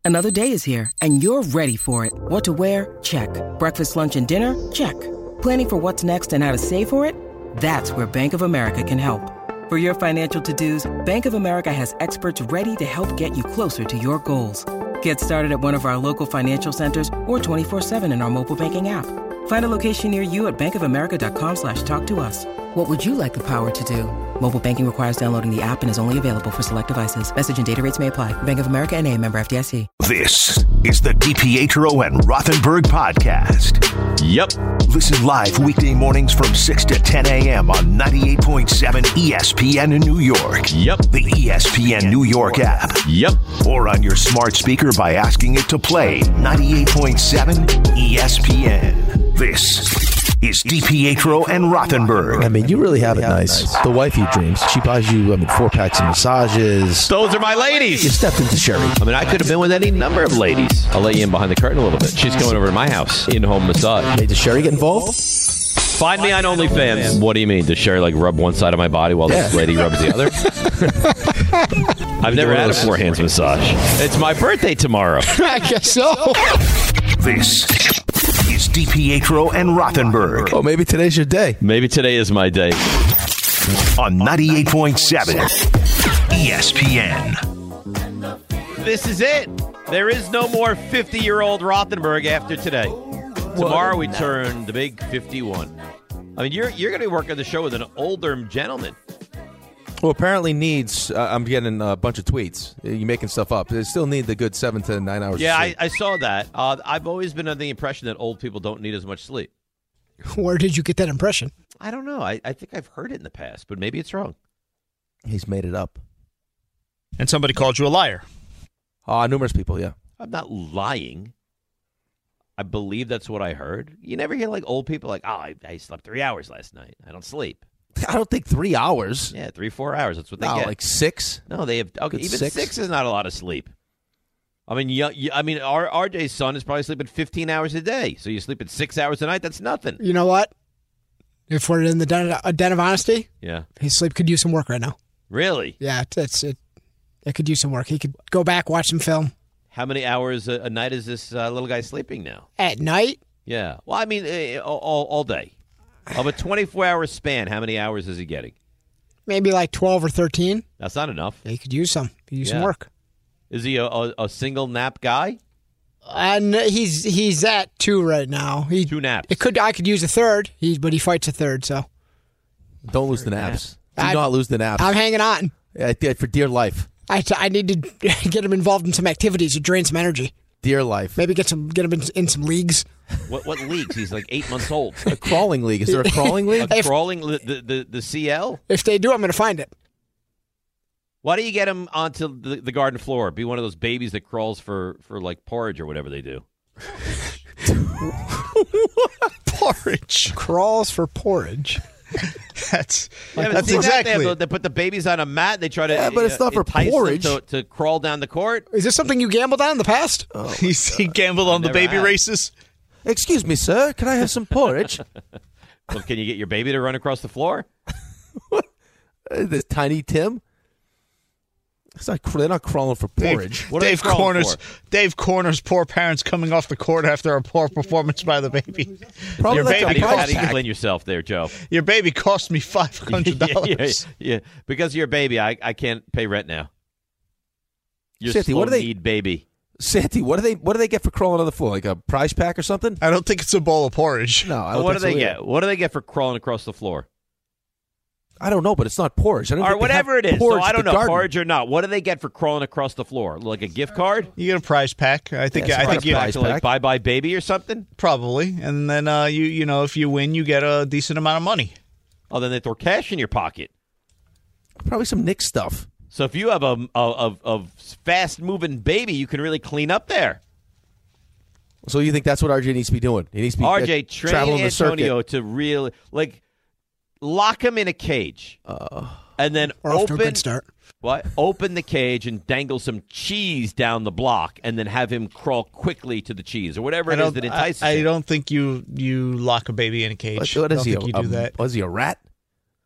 Another day is here, and you're ready for it. What to wear? Check. Breakfast, lunch, and dinner? Check. Planning for what's next and how to save for it? That's where Bank of America can help. For your financial to-dos, Bank of America has experts ready to help get you closer to your goals. Get started at one of our local financial centers or 24/7 in our mobile banking app. Find a location near you at bankofamerica.com/talktous. What would you like the power to do? Mobile banking requires downloading the app and is only available for select devices. Message and data rates may apply. Bank of America N.A., member FDIC. This is the DiPietro and Rothenberg podcast. Yep. Listen live weekday mornings from 6 to 10 a.m. on 98.7 ESPN in New York. Yep. The ESPN New York app. Yep. Or on your smart speaker by asking it to play 98.7 ESPN. This is DiPietro and Rothenberg. I mean, you really have it nice. The wifey dreams. She buys you, 4-packs of massages. Those are my ladies. You stepped into Sherry. I mean, I could have been with any number of ladies. I'll let you in behind the curtain a little bit. She's coming over to my house. In-home massage. Hey, does Sherry get involved? Find me on OnlyFans. What do you mean? Does Sherry rub one side of my body while this lady rubs the other? I've never had a four-hands massage. It's my birthday tomorrow. I guess so. This is DiPietro and Rothenberg. Oh, maybe today's your day. Maybe today is my day. On 98.7 ESPN. This is it. There is no more 50-year-old Rothenberg after today. Tomorrow we turn the big 51. I mean, you're going to be working the show with an older gentleman. Well, apparently needs, I'm getting a bunch of tweets. You're making stuff up. They still need the good 7 to 9 hours Yeah, of sleep. I saw that. I've always been under the impression that old people don't need as much sleep. Where did you get that impression? I don't know. I think I've heard it in the past, but maybe it's wrong. He's made it up. And somebody called you a liar. Numerous people, yeah. I'm not lying. I believe that's what I heard. You never hear old people I slept 3 hours last night. I don't sleep. I don't think 3 hours. Yeah, 3-4 hours. That's what they No, get. like 6? No, they have. Okay, It's even 6? 6 is not a lot of sleep. I mean, RJ's son is probably sleeping 15 hours a day. So you sleep at 6 hours a night. That's nothing. You know what? If we're in the den of honesty, Yeah. his sleep could use some work right now. Really? Yeah, it could use some work. He could go back, watch some film. How many hours a night is this little guy sleeping now? At night? Yeah. Well, I mean, all day. Of a 24-hour span, how many hours is he getting? Maybe like 12 or 13. That's not enough. Yeah, he could use some. He could use some work. Is he a single nap guy? And he's at 2 right now. 2 naps. I could use a third, but he fights a third, so. Don't lose the naps. Do not lose the naps. I'm hanging on. For dear life. I need to get him involved in some activities to drain some energy. Dear life. Maybe get him in some leagues. What leagues? He's like 8 months old. A crawling league. Is there a crawling league? The CL? If they do, I'm going to find it. Why don't you get him onto the garden floor? Be one of those babies that crawls for porridge or whatever they do. Porridge. Crawls for porridge. That's exactly. They put the babies on a mat. They try to. Yeah, but it's not for entice porridge. them to crawl down the court. Is this something you gambled on in the past? He gambled on the baby races. Excuse me, sir. Can I have some porridge? Well, can you get your baby to run across the floor? This tiny Tim? They're not crawling for porridge. Dave corners poor parents coming off the court after a poor performance by the baby. Probably how do you explain yourself there, Joe? Your baby cost me $500. Yeah, because of your baby, I can't pay rent now. Your Santi, need baby. Santi, what do they get for crawling on the floor? Like a prize pack or something? I don't think it's a bowl of porridge. No. What do they get? What do they get for crawling across the floor? I don't know, but it's not porridge. Or whatever it is. So I don't know, garden. porridge or not. What do they get for crawling across the floor? Like a gift card? You get a prize pack. I think you like Bye Bye Baby or something? Probably. And then you know if you win, you get a decent amount of money. Oh, then they throw cash in your pocket. Probably some Nick stuff. So if you have a fast-moving baby, you can really clean up there. So you think that's what RJ needs to be doing? He needs to be train Antonio to really lock him in a cage, and then open the cage and dangle some cheese down the block, and then have him crawl quickly to the cheese or whatever it is that entices him. I don't think you lock a baby in a cage. What is he? You do that. Was he a rat?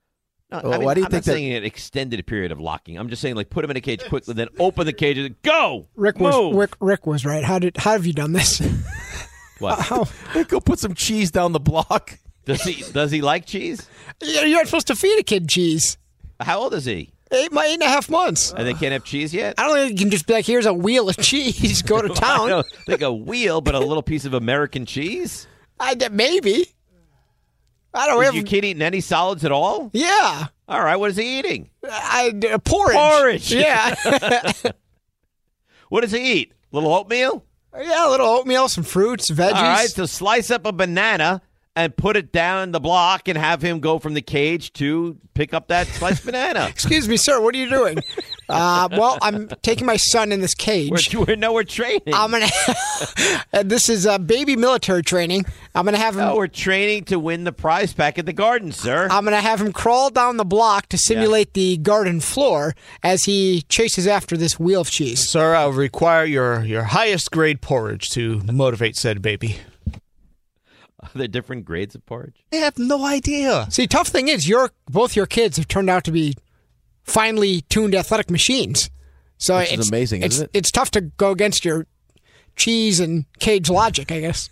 No, Well, why do you I'm think not saying an extended period of locking. I'm just saying, like, put him in a cage quickly, then open the cage and go. Rick was right. How have you done this? What? Go put some cheese down the block. Does he like cheese? You're not supposed to feed a kid cheese. How old is he? 8.5 months. And they can't have cheese yet? I don't think you can just be like, here's a wheel of cheese. Go to I town. don't think a wheel, but a little piece of American cheese? Maybe. I don't Is know. your kid eating any solids at all? Yeah. All right, what is he eating? Porridge. Porridge. Yeah. What does he eat? Little oatmeal? Yeah, a little oatmeal, some fruits, veggies. All right, so slice up a banana and put it down the block and have him go from the cage to pick up that sliced banana. Excuse me, sir, what are you doing? Well, I'm taking my son in this cage. We're training. I'm going to, and this is baby military training. I'm going to have him. No, we're training to win the prize pack at the garden, sir. I'm going to have him crawl down the block to simulate the garden floor as he chases after this wheel of cheese. Sir, I'll require your highest grade porridge to motivate said baby. Are there different grades of porridge? I have no idea. See, tough thing is, both your kids have turned out to be finely tuned athletic machines. So Which is amazing, isn't it? It's tough to go against your cheese and cage logic, I guess.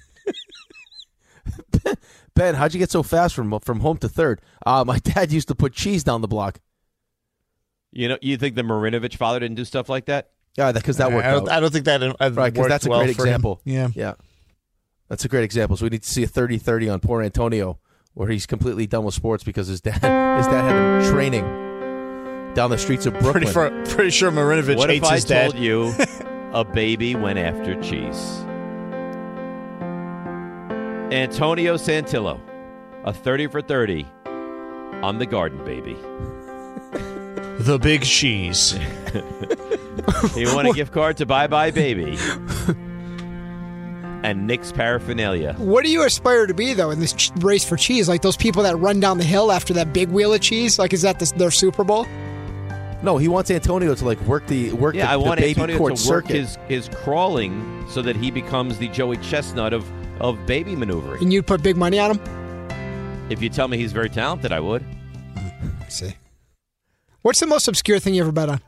Ben, how'd you get so fast from home to third? My dad used to put cheese down the block. You think the Marinovich father didn't do stuff like that? Yeah, because that worked out. I don't think that Right, because that's a well great for him. example. Yeah. That's a great example. So we need to see a 30-30 on poor Antonio, where he's completely done with sports because his dad had him training down the streets of Brooklyn. Pretty sure Marinovich What if hates I his dad. told you a baby went after cheese? Antonio Santillo, a 30 for 30 on the garden, baby. The big cheese. You want a gift card to Bye Bye Baby and Nick's paraphernalia. What do you aspire to be, though, in this race for cheese? Like those people that run down the hill after that big wheel of cheese? Like, is that their Super Bowl? No, he wants Antonio to work the I want baby Antonio court to work circuit. his crawling so that he becomes the Joey Chestnut of baby maneuvering. And you'd put big money on him? If you tell me he's very talented, I would. I see. What's the most obscure thing you ever bet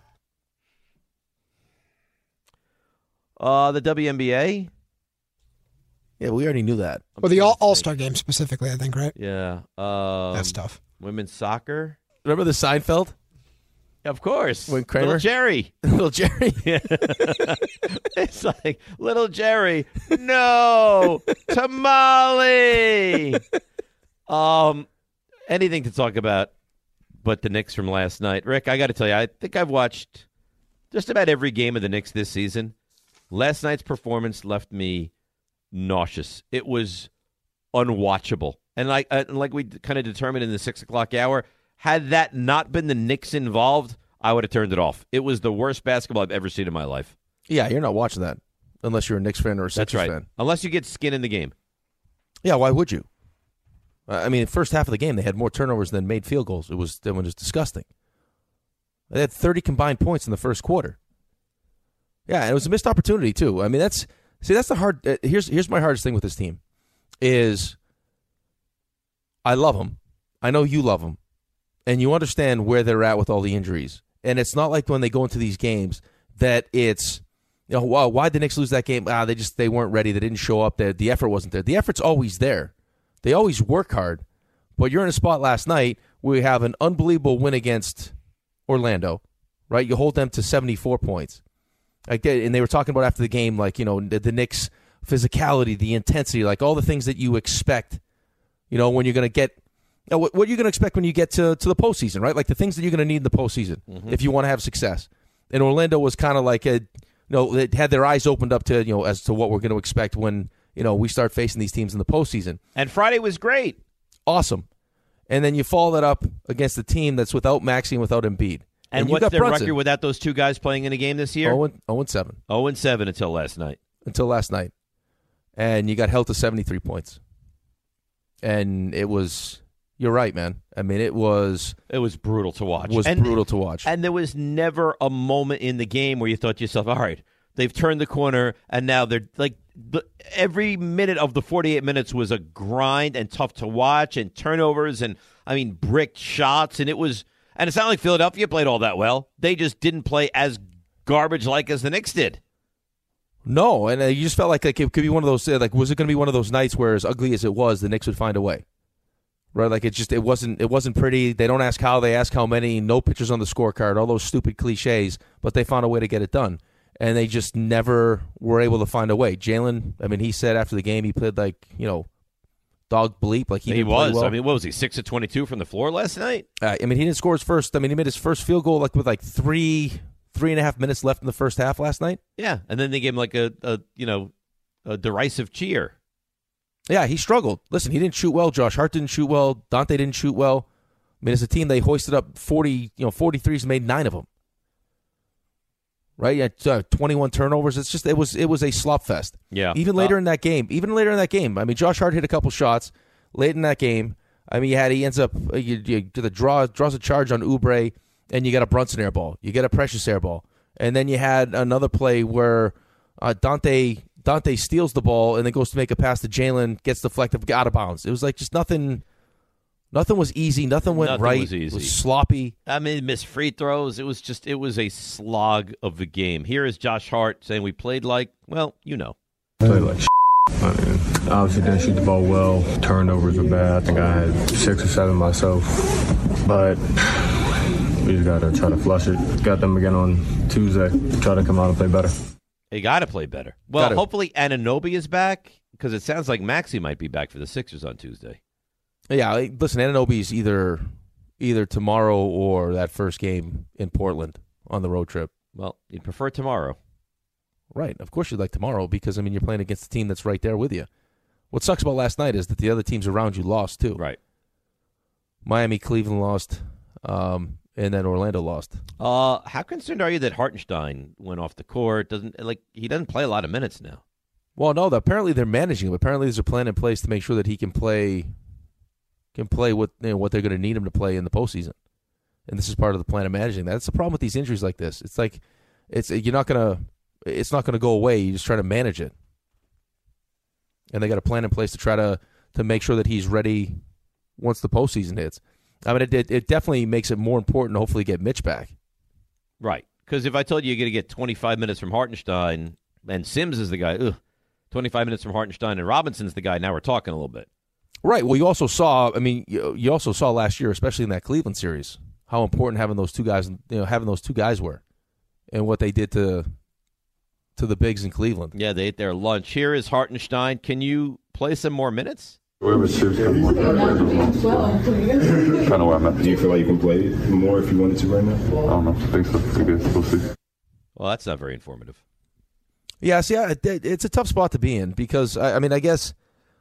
on? The WNBA. Yeah, we already knew that. Well, the All-Star game specifically, I think, right? Yeah. That's tough. Women's soccer. Remember the Seinfeld? Of course. When Kramer? Little Jerry. Little Jerry. It's like, little Jerry, no, tamale. Anything to talk about but the Knicks from last night. Rick, I got to tell you, I think I've watched just about every game of the Knicks this season. Last night's performance left me nauseous. It was unwatchable. And like we kind of determined in the 6 o'clock hour, had that not been the Knicks involved, I would have turned it off. It was the worst basketball I've ever seen in my life. Yeah, you're not watching that unless you're a Knicks fan or a Sixers fan. Unless you get skin in the game. Yeah, why would you? I mean, first half of the game, they had more turnovers than made field goals. It was disgusting. They had 30 combined points in the first quarter. Yeah, and it was a missed opportunity too. I mean, that's the hard. Here's my hardest thing with this team, is I love them. I know you love them, and you understand where they're at with all the injuries. And it's not like when they go into these games that it's, why'd the Knicks lose that game? They weren't ready. They didn't show up. The effort wasn't there. The effort's always there. They always work hard. But you're in a spot last night where we have an unbelievable win against Orlando, right? You hold them to 74 points. And they were talking about after the game, the Knicks' physicality, the intensity, like all the things that you expect, when you're going to get, what are you going to expect when you get to the postseason, right? Like the things that you're going to need in the postseason if you want to have success. And Orlando was kind of like, they had their eyes opened up to, as to what we're going to expect when, we start facing these teams in the postseason. And Friday was great. Awesome. And then you follow that up against a team that's without Maxey and without Embiid. And what's their record without those two guys playing in a game this year? 0-7. 0-7 until last night. And you got held to 73 points. And it was, you're right, man. I mean, it was brutal to watch. Brutal to watch. And there was never a moment in the game where you thought to yourself, all right, They've turned the corner, and now they're like every minute of the 48 minutes was a grind and tough to watch, and turnovers, and bricked shots, and it's not like Philadelphia played all that well. They just didn't play as garbage-like as the Knicks did. No, and you just felt like it could be one of those. Like, was it going to be one of those nights where, as ugly as it was, the Knicks would find a way? Right, like it wasn't pretty. They don't ask how, they ask how many. No pictures on the scorecard, all those stupid cliches. But they found a way to get it done, and they just never were able to find a way. Jalen, he said after the game he played like dog bleep. Like he was. Well. What was he? 6 of 22 from the floor last night. He didn't score his first. He made his first field goal with 3.5 minutes left in the first half last night. Yeah, and then they gave him like a derisive cheer. Yeah, he struggled. Listen, he didn't shoot well. Josh Hart didn't shoot well. Dante didn't shoot well. As a team, they hoisted up 43s, made 9 of them. Right? Yeah, 21 turnovers. It's just it was a slop fest. Yeah. Even later in that game. Josh Hart hit a couple shots late in that game. He ends up draws a charge on Oubre, and you got a Brunson air ball. You get a Precious air ball. And then you had another play where Dante steals the ball and then goes to make a pass to Jalen, gets deflected, out of bounds. It was like just nothing was easy. Nothing went right. Was easy. It was sloppy. Missed free throws. It was a slog of the game. Here is Josh Hart saying we played like, Played like obviously didn't shoot the ball well. Turnovers were bad. I think I had 6 or 7 myself. But we just got to try to flush it. Got them again on Tuesday. Try to come out and play better. They got to play better. Well, hopefully Anunoby is back, because it sounds like Maxey might be back for the Sixers on Tuesday. Yeah, listen, Anunoby's either tomorrow or that first game in Portland on the road trip. Well, you'd prefer tomorrow. Right. Of course you'd like tomorrow, because, you're playing against a team that's right there with you. What sucks about last night is that the other teams around you lost, too. Right. Miami, Cleveland lost, and then Orlando lost. How concerned are you that Hartenstein went off the court? He doesn't play a lot of minutes now. Well, no. Apparently they're managing him. Apparently there's a plan in place to make sure that he can play what they're going to need him to play in the postseason. And this is part of the plan of managing that. That's the problem with these injuries like this. It's like it's not going to go away. You just try to manage it. And they got a plan in place to try to make sure that he's ready once the postseason hits. It definitely makes it more important to hopefully get Mitch back. Right. Because if I told you you're going to get 25 minutes from Hartenstein, and Sims is the guy, 25 minutes from Hartenstein, and Robinson's the guy, now we're talking a little bit. Right. Well, you also saw last year, especially in that Cleveland series, how important having those two guys were, and what they did to the bigs in Cleveland. Yeah, they ate their lunch. Here is Hartenstein. Can you play some more minutes? Whatever suits kind of where I'm at. Do you feel like you can play more if you wanted to right now? I don't know. I think so. I guess we'll see. Well, that's not very informative. Yeah, see, it's a tough spot to be in, because, I guess,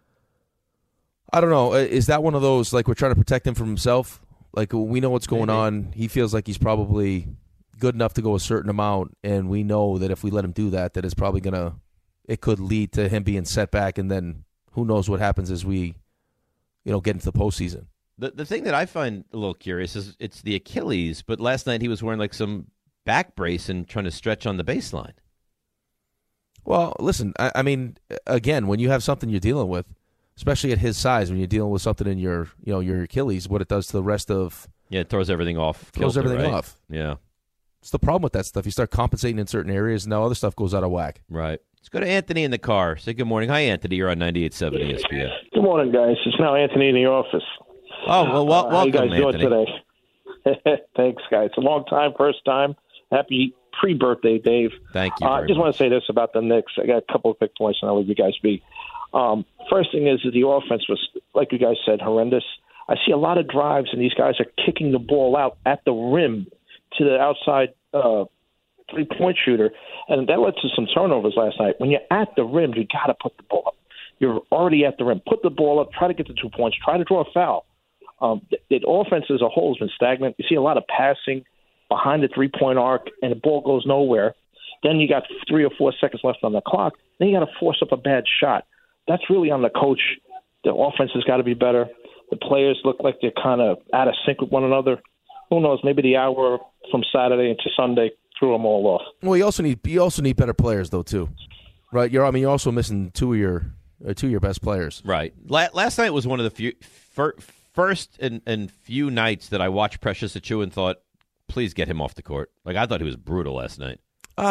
I don't know, is that one of those, like, we're trying to protect him from himself? Like, we know what's going on. He feels like he's probably good enough to go a certain amount, and we know that if we let him do that, it's probably it could lead to him being set back, and then who knows what happens as we, get into the postseason. The thing that I find a little curious is it's the Achilles, but last night he was wearing like some back brace and trying to stretch on the baseline. Well, listen, again, when you have something you're dealing with, especially at his size, when you're dealing with something in your Achilles, what it does to the rest of... Yeah, it throws everything off. Off. Yeah. It's the problem with that stuff. You start compensating in certain areas, and now other stuff goes out of whack. Right. Let's go to Anthony in the car. Say good morning. Hi, Anthony. You're on 98.7 ESPN. Good morning, guys. It's now Anthony in the office. Oh, well, welcome, how you guys Anthony. doing today? Thanks, guys. It's a long time, first time. Happy pre-birthday, Dave. Thank you I just want to say this about the Knicks. I got a couple of quick points, and I'll leave you guys be. First thing is that the offense was, like you guys said, horrendous. I see a lot of drives, and these guys are kicking the ball out at the rim to the outside three-point shooter, and that led to some turnovers last night. When you're at the rim, you got to put the ball up. You're already at the rim. Put the ball up. Try to get the 2 points. Try to draw a foul. The offense as a whole has been stagnant. You see a lot of passing behind the three-point arc, and the ball goes nowhere. Then you got 3 or 4 seconds left on the clock. Then you got to force up a bad shot. That's really on the coach. The offense has got to be better. The players look like they're kind of out of sync with one another. Who knows? Maybe the hour from Saturday into Sunday threw them all off. Well, you also need better players though too, right? You're also missing two of your best players. Right. Last night was one of the first and few nights that I watched Precious Achiuwa and thought, please get him off the court. Like, I thought he was brutal last night.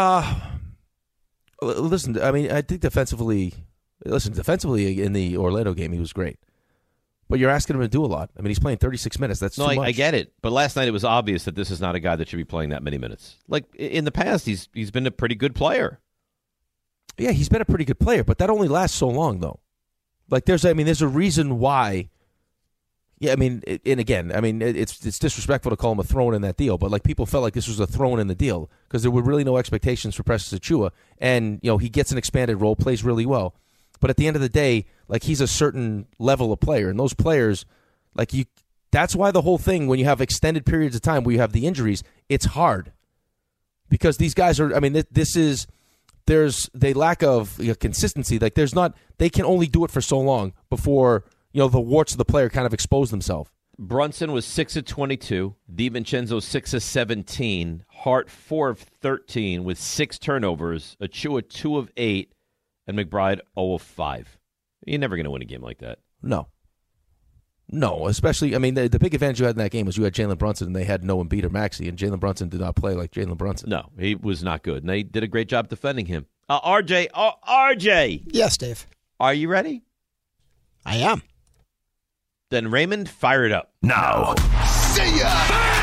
Listen, I mean, I think defensively in the Orlando game, he was great. But you're asking him to do a lot. I mean, he's playing 36 minutes. That's too much. I get it. But last night it was obvious that this is not a guy that should be playing that many minutes. Like, in the past, he's been a pretty good player. Yeah, he's been a pretty good player, but that only lasts so long, though. Like, there's a reason why. Yeah, I mean, and again, I mean, it's disrespectful to call him a thrown in that deal, but like people felt like this was a thrown in the deal because there were really no expectations for Precious Achiuwa, and he gets an expanded role, plays really well, but at the end of the day, like he's a certain level of player, and those players, like that's why the whole thing when you have extended periods of time where you have the injuries, it's hard because these guys are. I mean, there's the lack of consistency. Like they can only do it for so long before. The warts of the player kind of expose themselves. Brunson was 6 of 22. DiVincenzo 6 of 17. Hart 4 of 13 with 6 turnovers. Achiuwa 2 of 8. And McBride 0 of 5. You're never going to win a game like that. No, especially, I mean, the big advantage you had in that game was you had Jalen Brunson and they had no Embiid or Maxey, and Jalen Brunson did not play like Jalen Brunson. No, he was not good. And they did a great job defending him. RJ. Yes, Dave. Are you ready? I am. Then Raymond, fire it up. Now. See ya!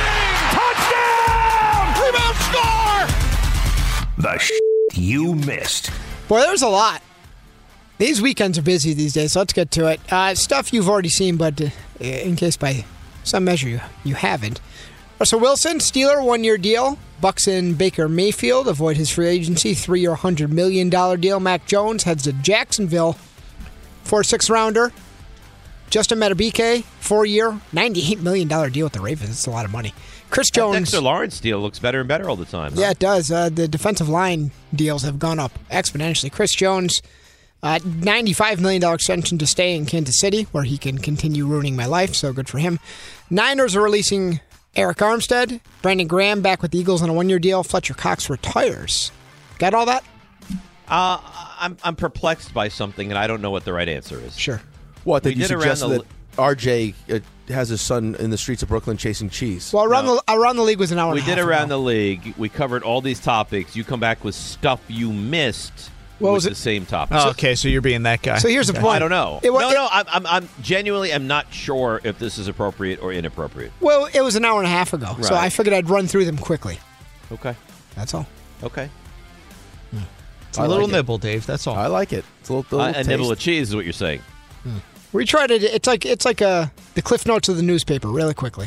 Bang! Touchdown! Rebound score! The you missed. Boy, there's a lot. These weekends are busy these days, so let's get to it. Stuff you've already seen, but in case by some measure you haven't. Russell Wilson, Steeler, 1-year deal. Bucks and Baker Mayfield avoid his free agency, 3-year, $100 million deal. Mac Jones heads to Jacksonville for a 6th-rounder. Justin Madubuike, 4-year, $98 million deal with the Ravens. It's a lot of money. Chris Jones. That Dexter Lawrence deal looks better and better all the time. Huh? Yeah, it does. The defensive line deals have gone up exponentially. Chris Jones, $95 million extension to stay in Kansas City, where he can continue ruining my life, so good for him. Niners are releasing Eric Armstead. Brandon Graham back with the Eagles on a 1-year deal. Fletcher Cox retires. Got all that? I'm perplexed by something, and I don't know what the right answer is. Sure. What, did you suggest that RJ has his son in the streets of Brooklyn chasing cheese? Well, around the league was an hour and a half. We did around the league. We covered all these topics. You come back with stuff you missed with the same topic. Oh, okay, so you're being that guy. So here's the point. I don't know. I'm genuinely am not sure if this is appropriate or inappropriate. Well, it was an hour and a half ago, right. So I figured I'd run through them quickly. Okay. That's all. Okay. It's a little nibble, Dave. That's all. I like it. It's a little a nibble of cheese is what you're saying. We tried it. It's like the Cliff Notes of the newspaper, really quickly.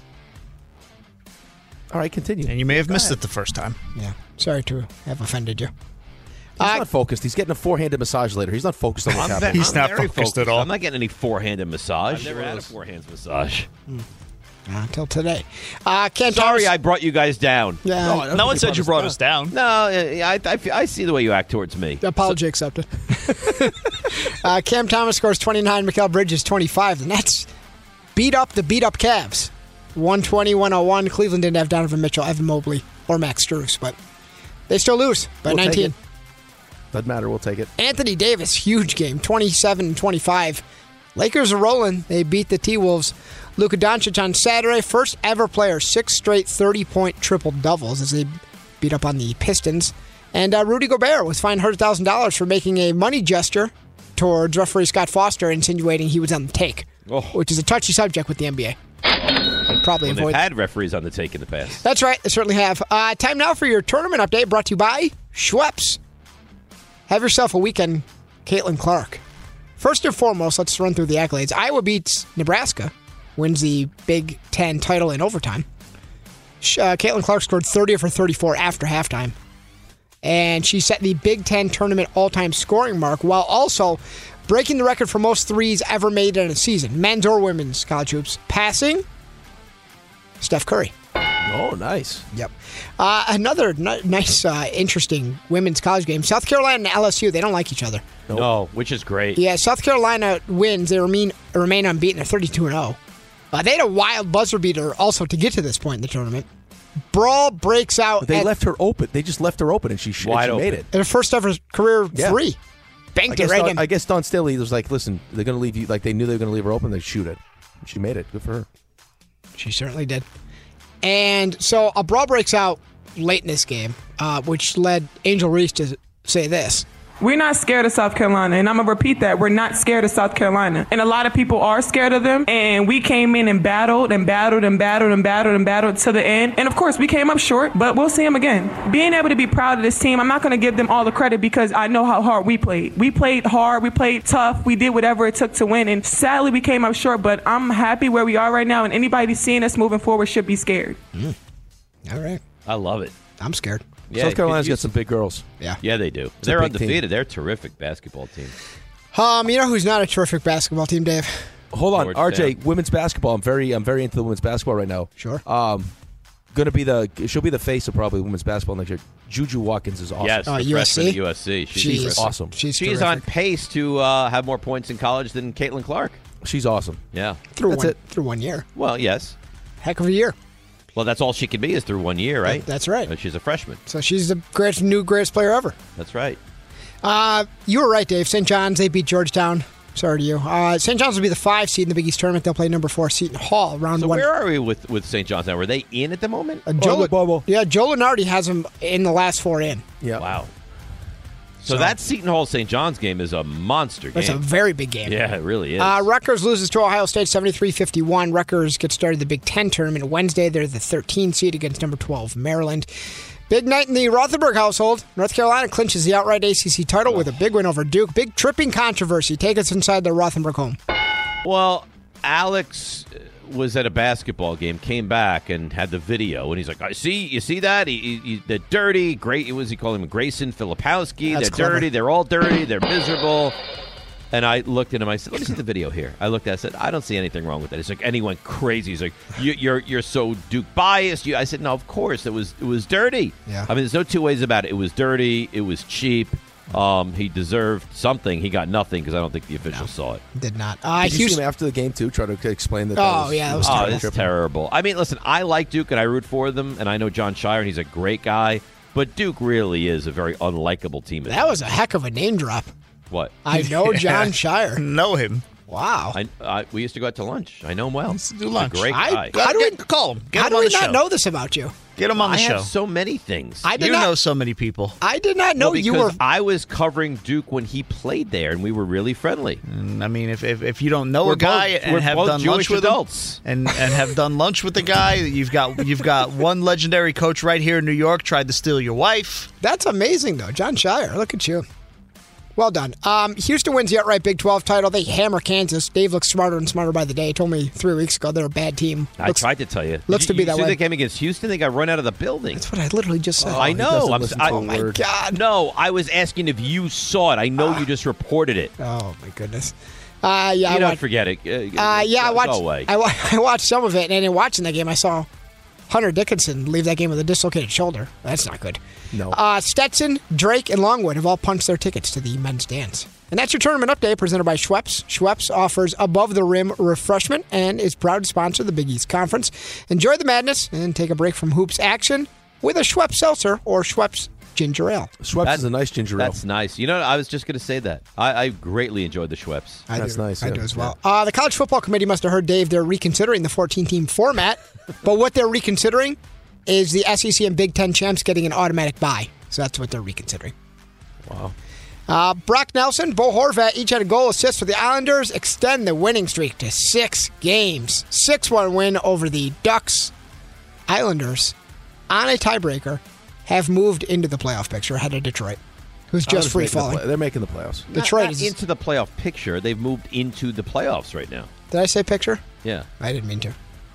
All right, continue. And you may have missed it the first time. Yeah. Sorry to have offended you. He's not focused. He's getting a forehanded massage later. He's not focused on what's happening. He's not focused at all. I'm not getting any forehanded massage. I've never had a forehands massage. Until today. Sorry I brought you guys down. Yeah. No one said you brought us down. No, I see the way you act towards me. Apology accepted. Cam Thomas scores 29, Mikal Bridges 25. The Nets beat up the beat-up Cavs. 120-101. Cleveland didn't have Donovan Mitchell, Evan Mobley, or Max Strus, but they still lose by 19. Doesn't matter. We'll take it. Anthony Davis, huge game, 27-25. Lakers are rolling. They beat the T-Wolves. Luka Doncic on Saturday, first ever player, 6 straight 30-point triple-doubles as they beat up on the Pistons. And Rudy Gobert was fined $100,000 for making a money gesture towards referee Scott Foster, insinuating he was on the take, which is a touchy subject with the NBA. Probably they've had referees on the take in the past. That's right. They certainly have. Time now for your tournament update, brought to you by Schweppes. Have yourself a weekend, Caitlin Clark. First and foremost, let's run through the accolades. Iowa beats Nebraska, wins the Big Ten title in overtime. Caitlin Clark scored 30 of her 34 after halftime. And she set the Big Ten tournament all-time scoring mark while also breaking the record for most threes ever made in a season, men's or women's college hoops. Passing, Steph Curry. Oh, nice. Yep. Another nice, interesting women's college game. South Carolina and LSU, they don't like each other. No, which is great. Yeah, South Carolina wins. They remain unbeaten. They're 32-0. They had a wild buzzer beater also to get to this point in the tournament. Brawl breaks out. They left her open. They just left her open, and she made it. In her first ever career three. Banked it right in. I guess Don Staley was like, listen, they're going to leave you. Like, they knew they were going to leave her open. They shoot it. She made it. Good for her. She certainly did. And so a brawl breaks out late in this game, which led Angel Reese to say this. We're not scared of South Carolina, and I'm going to repeat that. We're not scared of South Carolina. And a lot of people are scared of them, and we came in and battled to the end. And, of course, we came up short, but we'll see them again. Being able to be proud of this team, I'm not going to give them all the credit because I know how hard we played. We played hard. We played tough. We did whatever it took to win, and sadly we came up short, but I'm happy where we are right now, and anybody seeing us moving forward should be scared. All right. I love it. I'm scared. Yeah, South Carolina's got some big girls. Yeah, they do. They're undefeated. They're a terrific basketball team. You know who's not a terrific basketball team, Dave? Hold on, RJ. Women's basketball. I'm very into the women's basketball right now. Sure. She'll be the face of probably women's basketball next year. Juju Watkins is awesome. Yes, the freshman at USC. She's awesome. She's on pace to have more points in college than Caitlin Clark. She's awesome. Yeah. Through 1 year. Well, yes. Heck of a year. Well, that's all she can be is through 1 year, right? That's right. But she's a freshman. So she's the greatest player ever. That's right. You were right, Dave. St. John's, they beat Georgetown. Sorry to you. St. John's will be the 5 seed in the Big East tournament. They'll play number 4 Seton Hall round 1. So where are we with St. John's now? Were they in at the moment? Joe Lunardi has them in the last 4 in. Yeah. Wow. So that Seton Hall St. John's game is a monster game. It's a very big game. Yeah, it really is. Rutgers loses to Ohio State 73-51. Rutgers gets started the Big Ten tournament Wednesday. They're the 13 seed against number 12 Maryland. Big night in the Rothenberg household. North Carolina clinches the outright ACC title with a big win over Duke. Big tripping controversy. Take us inside the Rothenberg home. Well, Alex was at a basketball game, came back and had the video, and he's like, you see that? They're dirty. Great. He called him Grayson Filipowski. That's they're clever. dirty. They're all dirty. They're miserable. And I looked at him. I said, let me see the video here. I looked at it. I said, I don't see anything wrong with that. He's like, and he went crazy. He's like, you're so Duke biased. I said, no, of course. It was dirty. Yeah. I mean, there's no two ways about it. It was dirty. It was cheap. He deserved something. He got nothing because I don't think the officials saw it. Did not. Did you see him after the game, too, try to explain that? That was terrible. It's terrible. I mean, listen, I like Duke and I root for them, and I know John Shire, and he's a great guy, but Duke really is a very unlikable team. That was a heck of a name drop. What? I know John Shire. Know him. Wow. We used to go out to lunch. I know him well. Let's do lunch. He's a great guy. How do we call him? Get How him do on we the not show. know this about you? Get him on the I show. have so many things. You know so many people. I did not know you were. I was covering Duke when he played there, and we were really friendly. I mean, if you don't know We're a guy both- and we're have both done lunch Jewish with adults. him, and have done lunch with the guy, you've got one legendary coach right here in New York tried to steal your wife. That's amazing, though. John Shire. Look at you. Well done. Houston wins the outright Big 12 title. They hammer Kansas. Dave looks smarter and smarter by the day. He told me 3 weeks ago they're a bad team. I tried to tell you. Looks to be that way. way. The game against Houston, they got run out of the building. That's what I literally just said. I know. Oh, my God. No, I was asking if you saw it. I know you just reported it. Oh, my goodness. You don't forget it. I watched. Go away. I watched some of it, and in watching that game, I saw Hunter Dickinson leave that game with a dislocated shoulder. That's not good. No. Stetson, Drake, and Longwood have all punched their tickets to the men's dance. And that's your tournament update presented by Schweppes. Schweppes offers above-the-rim refreshment and is proud to sponsor the Big East Conference. Enjoy the madness and take a break from hoops action with a Schweppes Seltzer or Schweppes Ginger Ale. Schweppes is a nice ginger ale. That's nice. You know, I was just going to say that. I greatly enjoyed the Schweppes. That's nice. I do as well. The College Football Committee must have heard, Dave, they're reconsidering the 14-team format. But what they're reconsidering is the SEC and Big Ten champs getting an automatic bye. So that's what they're reconsidering. Wow. Brock Nelson, Bo Horvat each had a goal assist for the Islanders, extend the winning streak to 6 games. 6-1 win over the Ducks. Islanders, on a tiebreaker, have moved into the playoff picture ahead of Detroit, who's just free-falling. They're making the playoffs. Detroit not is into the playoff picture. They've moved into the playoffs right now. Did I say picture? Yeah. I didn't mean to.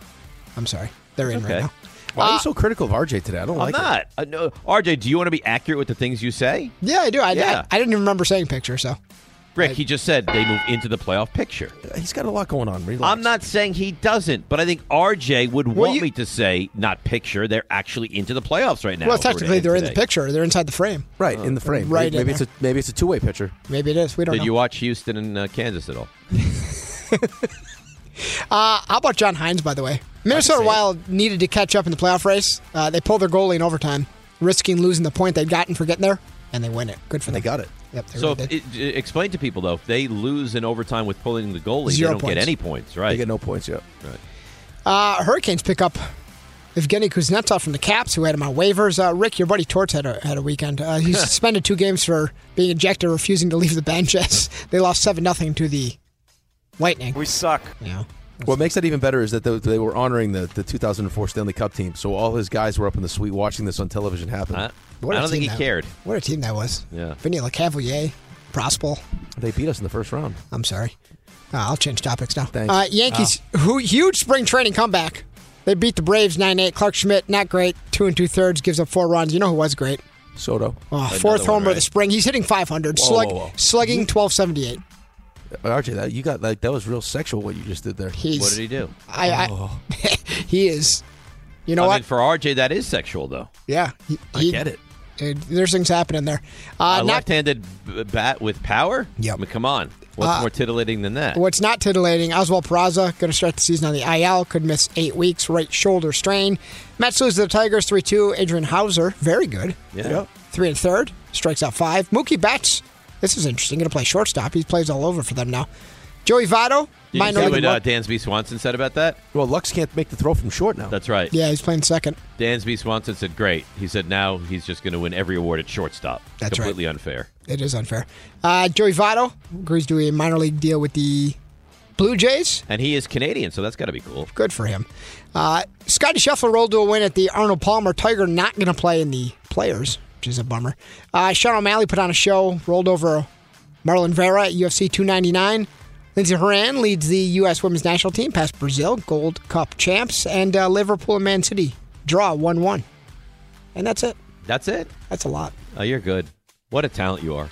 I'm sorry. They're in Okay. right now. Why are you so critical of RJ today? I don't like I'm not. No. RJ, do you want to be accurate with the things you say? Yeah, I do. I Yeah. didn't even remember saying picture, so. Rick, he just said they moved into the playoff picture. He's got a lot going on. Relax. I'm not saying he doesn't, but I think RJ would want me to say not picture. They're actually into the playoffs right now. Well, technically, they're in the today. picture. They're inside the frame. Right, in the frame. Right Maybe in it's a two-way pitcher. Maybe it is. We don't know. Did you watch Houston and Kansas at all? How about John Hines, by the way? Minnesota Wild needed to catch up in the playoff race. They pulled their goalie in overtime, risking losing the point they'd gotten for getting there, and they win it. Good for them. They got it. Yep. So explain to people, though, if they lose in overtime with pulling the goalie, 0 they don't points. get any points, right? They get no points yet. Right. Hurricanes pick up Evgeny Kuznetsov from the Caps, who had him on waivers. Rick, your buddy Torts had a weekend. He suspended 2 games for being ejected, refusing to leave the bench as they lost 7-0 to the Lightning. We suck. Yeah. What makes that even better is that they were honoring the 2004 Stanley Cup team, so all his guys were up in the suite watching this on television happen. I don't think he cared. What a team that was. Yeah. Vinny LeCavalier, Prospel. They beat us in the first round. I'm sorry. I'll change topics now. Thanks. Yankees, huge spring training comeback. They beat the Braves 9-8. Clark Schmidt, not great. 2 2/3, gives up 4 runs. You know who was great? Soto. Fourth homer of the spring. He's hitting 500. Whoa. Slugging 1278. RJ, that was real sexual what you just did there. What did he do? He is. You know I what? mean, for RJ, that is sexual, though. Yeah. I get it. There's things happening there. Left-handed bat with power? Yep. I mean, come on. What's more titillating than that? What's not titillating, Oswald Peraza going to start the season on the IL, could miss 8 weeks, right shoulder strain. Mets lose to the Tigers 3-2. Adrian Hauser, very good. Yeah. 3 1/3, strikes out 5. Mookie Betts, this is interesting, going to play shortstop. He plays all over for them now. Joey Votto, Did you see what Dansby Swanson said about that? Well, Lux can't make the throw from short now. That's right. Yeah, he's playing second. Dansby Swanson said, great. He said now he's just going to win every award at shortstop. That's completely unfair. It is unfair. Joey Votto agrees to a minor league deal with the Blue Jays. And he is Canadian, so that's got to be cool. Good for him. Scotty Scheffler rolled to a win at the Arnold Palmer. Tiger not going to play in the Players, which is a bummer. Sean O'Malley put on a show, rolled over Marlon Vera at UFC 299. Lindsey Horan leads the U.S. women's national team past Brazil, Gold Cup champs, and Liverpool and Man City draw 1-1. And that's it. That's it? That's a lot. Oh, you're good. What a talent you are.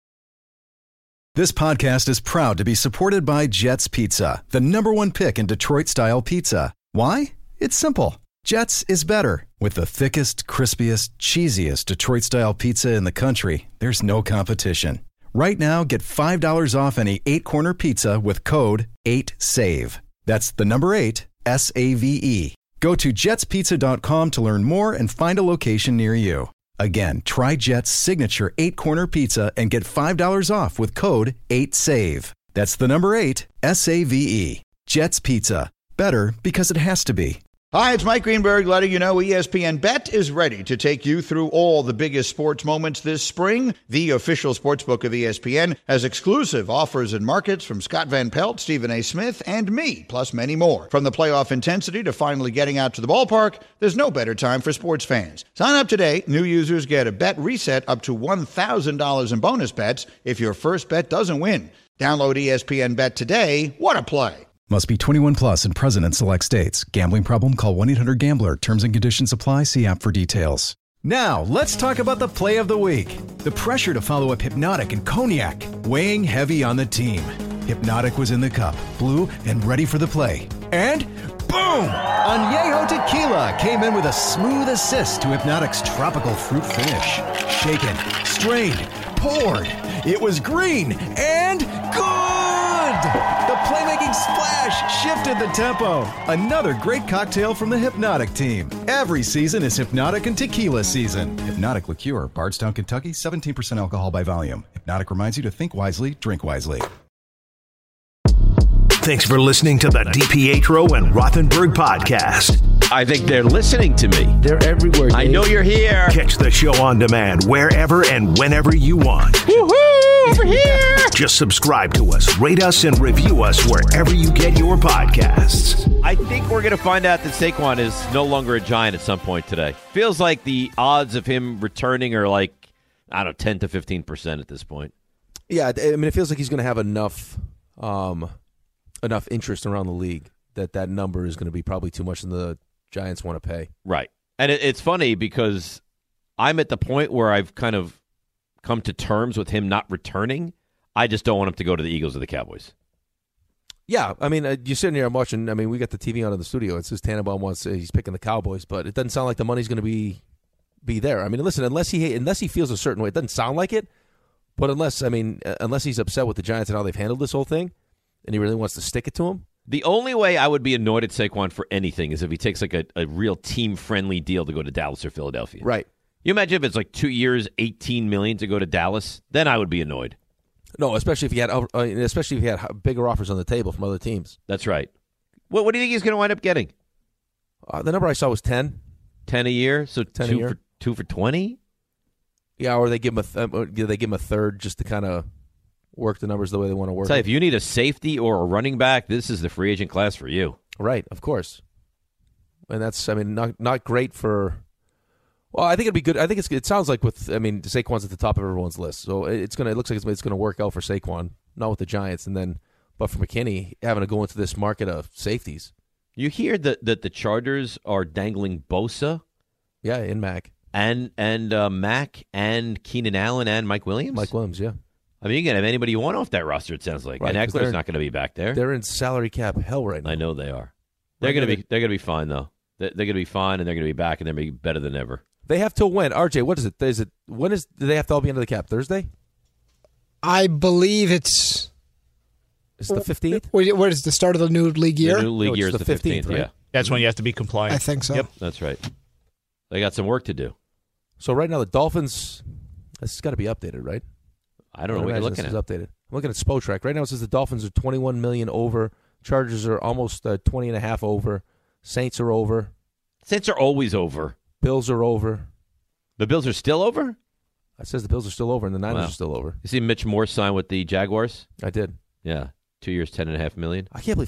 This podcast is proud to be supported by Jets Pizza, the #1 pick in Detroit-style pizza. Why? It's simple. Jets is better. With the thickest, crispiest, cheesiest Detroit-style pizza in the country, there's no competition. Right now, get $5 off any 8-corner pizza with code 8SAVE. That's the number 8, S-A-V-E. Go to jetspizza.com to learn more and find a location near you. Again, try Jet's signature 8-corner pizza and get $5 off with code 8SAVE. That's the number 8, S-A-V-E. Jet's Pizza. Better because it has to be. Hi, it's Mike Greenberg letting you know ESPN Bet is ready to take you through all the biggest sports moments this spring. The official sportsbook of ESPN has exclusive offers and markets from Scott Van Pelt, Stephen A. Smith, and me, plus many more. From the playoff intensity to finally getting out to the ballpark, there's no better time for sports fans. Sign up today. New users get a bet reset up to $1,000 in bonus bets if your first bet doesn't win. Download ESPN Bet today. What a play. Must be 21 plus and present in select states. Gambling problem? Call 1-800-GAMBLER. Terms and conditions apply. See app for details. Now, let's talk about the play of the week. The pressure to follow up Hypnotic and Cognac, weighing heavy on the team. Hypnotic was in the cup, blue, and ready for the play. And boom! Añejo Tequila came in with a smooth assist to Hypnotic's tropical fruit finish. Shaken, strained, poured. It was green and good! The playmaking splash shifted the tempo. Another great cocktail from the Hypnotic team. Every season is Hypnotic and Tequila season. Hypnotic Liqueur, Bardstown, Kentucky, 17% alcohol by volume. Hypnotic reminds you to think wisely, drink wisely. Thanks for listening to the DiPietro and Rothenberg podcast. I think they're listening to me. They're everywhere, Dave. I know you're here. Catch the show on demand wherever and whenever you want. Woohoo! Over here! Just subscribe to us, rate us, and review us wherever you get your podcasts. I think we're going to find out that Saquon is no longer a Giant at some point today. Feels like the odds of him returning are like, I don't know, 10 to 15% at this point. Yeah, I mean, it feels like he's going to have enough interest around the league that number is going to be probably too much than the Giants want to pay. Right. And it's funny because I'm at the point where I've kind of come to terms with him not returning. I just don't want him to go to the Eagles or the Cowboys. Yeah, I mean, you're sitting here watching. I mean, we got the TV on in the studio. It says Tannenbaum wants he's picking the Cowboys, but it doesn't sound like the money's going to be there. I mean, listen, unless he feels a certain way, it doesn't sound like it. But unless he's upset with the Giants and how they've handled this whole thing, and he really wants to stick it to him, The only way I would be annoyed at Saquon for anything is if he takes like a real team-friendly deal to go to Dallas or Philadelphia. Right. You imagine if it's like 2 years, $18 million to go to Dallas? Then I would be annoyed. No, especially if he had bigger offers on the table from other teams. That's right. What do you think he's going to wind up getting? The number I saw was 10. 10 a year? So 10 two a year. For 20? Yeah, or they give him a third just to kind of work the numbers the way they want to work. Tell you, if you need a safety or a running back, this is the free agent class for you. Right, of course. And that's, not great for. Well, I think it'd be good. I think it sounds like Saquon's at the top of everyone's list, so it looks like it's gonna work out for Saquon, not with the Giants, but for McKinney having to go into this market of safeties. You hear that the Chargers are dangling Bosa, yeah, in Mac and Mac and Keenan Allen and Mike Williams. Yeah. I mean, you can have anybody you want off that roster. It sounds like, right, and Eckler's not going to be back there. They're in salary cap hell right now. I know they are. They're going to be fine though. They're going to be fine, and they're going to be back, and they're going to be better than ever. They have till when? RJ, what is it? Do they have to all be under the cap? Thursday? I believe it's the 15th. What is the start of the new league year? The new league year is the 15th, right? Yeah. That's when you have to be compliant. I think so. Yep. That's right. They got some work to do. So right now the Dolphins, this has got to be updated, right? I don't know what you're looking at. Updated. I'm looking at Spotrac. Right now it says the Dolphins are $21 million over. Chargers are almost 20.5 over. Saints are over. Saints are always over. Bills are over. The Bills are still over? It says the Bills are still over and the Niners are still over. You see Mitch Morse sign with the Jaguars? I did. Yeah. 2 years, $10.5 million. I can't believe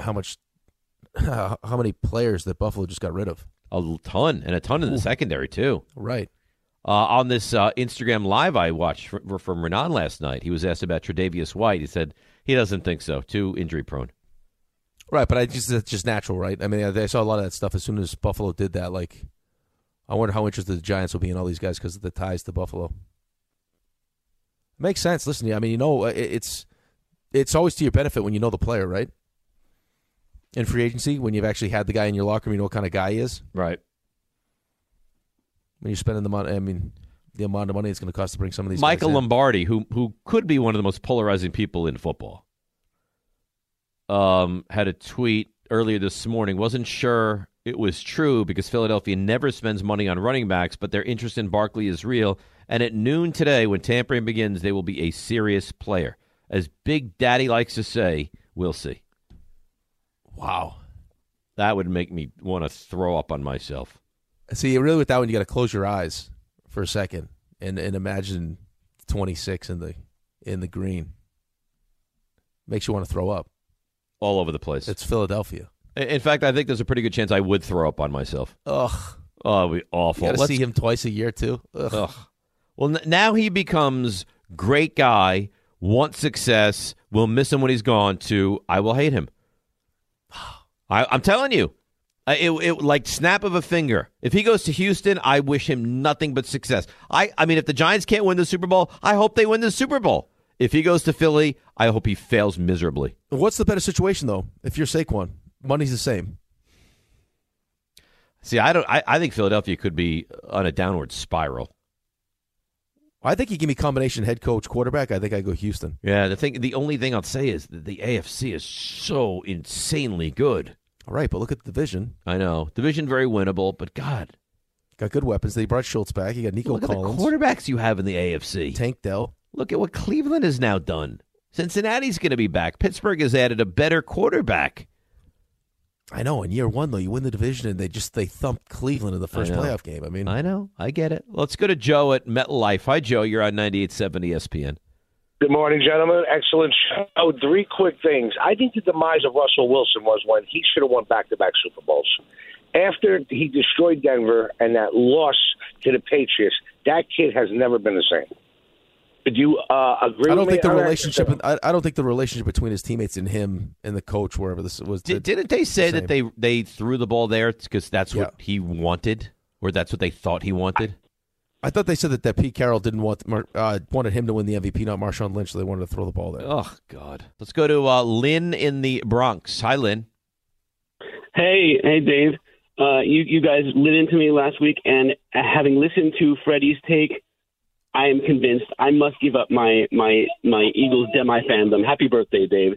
how many players that Buffalo just got rid of. A ton, and a ton in the secondary, too. Right. On this Instagram Live I watched from Renan last night, he was asked about Tre'Davious White. He said he doesn't think so. Too injury-prone. Right, but it's just natural, right? I mean, I saw a lot of that stuff as soon as Buffalo did that. Like, I wonder how interested the Giants will be in all these guys because of the ties to Buffalo. Makes sense. Listen, I mean, it's always to your benefit when you know the player, right? In free agency, when you've actually had the guy in your locker room, you know what kind of guy he is. Right. When you're spending the money, the amount of money it's going to cost to bring some of these Michael guys in. Lombardi, who could be one of the most polarizing people in football, had a tweet earlier this morning. Wasn't sure it was true because Philadelphia never spends money on running backs, but their interest in Barkley is real. And at noon today, when tampering begins, they will be a serious player. As Big Daddy likes to say, we'll see. Wow. That would make me want to throw up on myself. See, really with that one, you got to close your eyes for a second and imagine 26 in the green. Makes you want to throw up. All over the place. It's Philadelphia. In fact, I think there's a pretty good chance I would throw up on myself. Ugh. Oh, it'd be awful. You got to see him twice a year, too. Ugh. Well, now he becomes great guy, wants success, will miss him when he's gone, to I will hate him. I'm telling you. It like snap of a finger. If he goes to Houston, I wish him nothing but success. I mean, if the Giants can't win the Super Bowl, I hope they win the Super Bowl. If he goes to Philly, I hope he fails miserably. What's the better situation, though, if you're Saquon? Money's the same. See, I think Philadelphia could be on a downward spiral. I think you give me combination head coach quarterback. I think I go Houston. Yeah, the only thing I'll say is that the AFC is so insanely good. All right, but look at the division. I know. Division very winnable, but God. Got good weapons. They brought Schultz back. You got Nico Collins. Look at the quarterbacks you have in the AFC. Tank Dell. Look at what Cleveland has now done. Cincinnati's going to be back. Pittsburgh has added a better quarterback. I know. In year one, though, you win the division, and they thumped Cleveland in the first playoff game. I know. I get it. Let's go to Joe at MetLife. Hi, Joe. You're on 98.7 ESPN. Good morning, gentlemen. Excellent show. 3 quick things. I think the demise of Russell Wilson was when he should have won back-to-back Super Bowls. After he destroyed Denver and that loss to the Patriots, that kid has never been the same. Would you agree? I don't with think me the on relationship. that? I don't think the relationship between his teammates and him and the coach, wherever this was. Didn't they say that they threw the ball there because that's what he wanted, or that's what they thought he wanted? I thought they said that Pete Carroll didn't wanted him to win the MVP, not Marshawn Lynch. So they wanted to throw the ball there. Oh God! Let's go to Lynn in the Bronx. Hi, Lynn. Hey, Dave. You guys lit into me last week, and having listened to Freddie's take, I am convinced I must give up my Eagles demi-fandom. Happy birthday, Dave.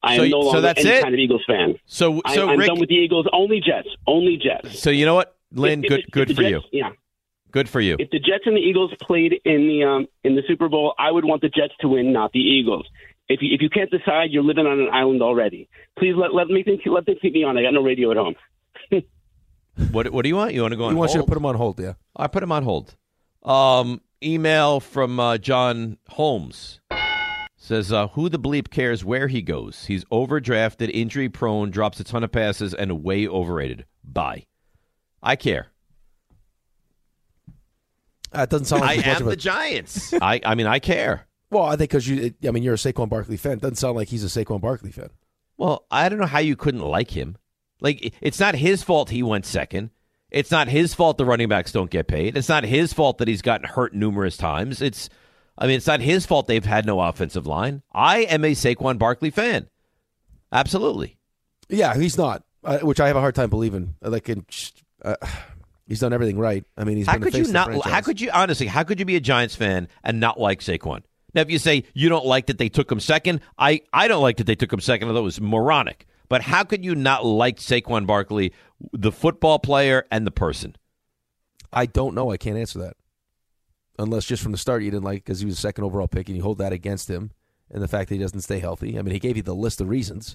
I am no longer any kind of Eagles fan. So I'm Rick, done with the Eagles. Only Jets. Only Jets. So you know what, Lynn? Good for Jets, you. Yeah. Good for you. If the Jets and the Eagles played in the Super Bowl, I would want the Jets to win, not the Eagles. If you can't decide, you're living on an island already. Please let them keep me on. I got no radio at home. What do you want? You want to go on hold? He wants you to put him on hold, yeah. I put him on hold. Email from John Holmes. Says, who the bleep cares where he goes? He's overdrafted, injury-prone, drops a ton of passes, and way overrated. Bye. I care. It doesn't sound like I am the Giants. I mean, I care. Well, I think because you're a Saquon Barkley fan. It doesn't sound like he's a Saquon Barkley fan. Well, I don't know how you couldn't like him. Like, it's not his fault he went second. It's not his fault the running backs don't get paid. It's not his fault that he's gotten hurt numerous times. It's not his fault they've had no offensive line. I am a Saquon Barkley fan. Absolutely. Yeah, he's not, which I have a hard time believing. He's done everything right. I mean, how could you be a Giants fan and not like Saquon? Now, if you say you don't like that they took him second, I don't like that they took him second. I thought it was moronic. But how could you not like Saquon Barkley, the football player and the person? I don't know. I can't answer that. Unless just from the start you didn't like because he was a second overall pick and you hold that against him and the fact that he doesn't stay healthy. I mean, he gave you the list of reasons.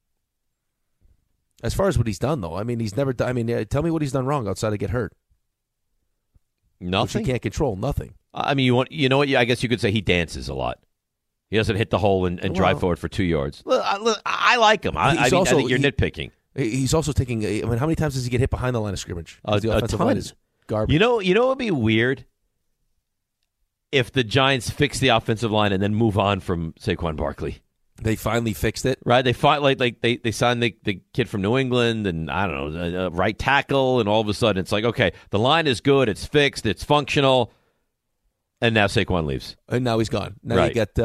As far as what he's done, though, I mean, he's never done. I mean, tell me what he's done wrong outside of get hurt. Nothing. Which he can't control. Nothing. I mean, you know what? I guess you could say he dances a lot. He doesn't hit the hole and drive forward for 2 yards. I like him. I think you're nitpicking. He's also taking. I mean, how many times does he get hit behind the line of scrimmage? A ton. Is garbage. You know what would be weird if the Giants fix the offensive line and then move on from Saquon Barkley. They finally fixed it, right? They they signed the kid from New England, and I don't know, right tackle, and all of a sudden it's like, okay, the line is good, it's fixed, it's functional, and now Saquon leaves, and now he's gone. Now you get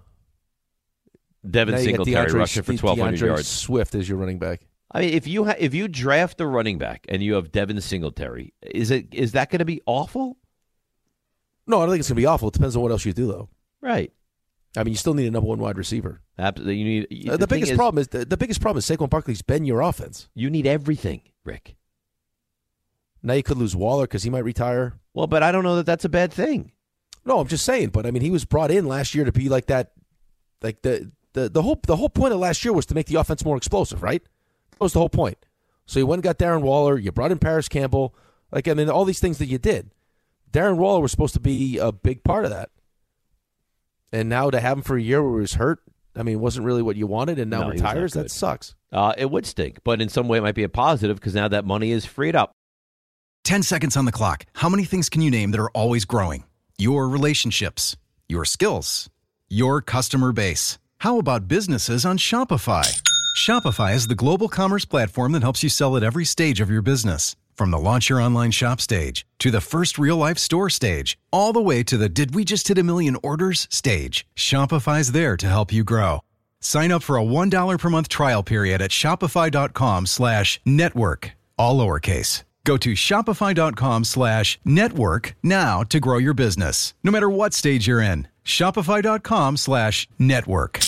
Devin Singletary rushing for 1,200 yards. Swift is your running back. I mean, if you draft a running back and you have Devin Singletary, is that going to be awful? No, I don't think it's going to be awful. It depends on what else you do, though. Right. I mean, you still need a number one wide receiver. Absolutely. You need the biggest problem is Saquon Barkley's been your offense. You need everything, Rick. Now you could lose Waller because he might retire. Well, but I don't know that that's a bad thing. No, I'm just saying. But I mean, he was brought in last year to be like that. Like the whole point of last year was to make the offense more explosive, right? That was the whole point. So you went and got Darren Waller. You brought in Paris Campbell. Like, I mean, all these things that you did. Darren Waller was supposed to be a big part of that. And now to have him for a year where he was hurt, I mean, wasn't really what you wanted, and now retires, that sucks. It would stink, but in some way it might be a positive because now that money is freed up. 10 seconds on the clock. How many things can you name that are always growing? Your relationships, your skills, your customer base. How about businesses on Shopify? Shopify is the global commerce platform that helps you sell at every stage of your business. From the launch your online shop stage to the first real-life store stage, all the way to the did we just hit 1 million orders stage, Shopify's there to help you grow. Sign up for a $1 per month trial period at shopify.com/network, all lowercase. Go to shopify.com/network now to grow your business, no matter what stage you're in. Shopify.com/network.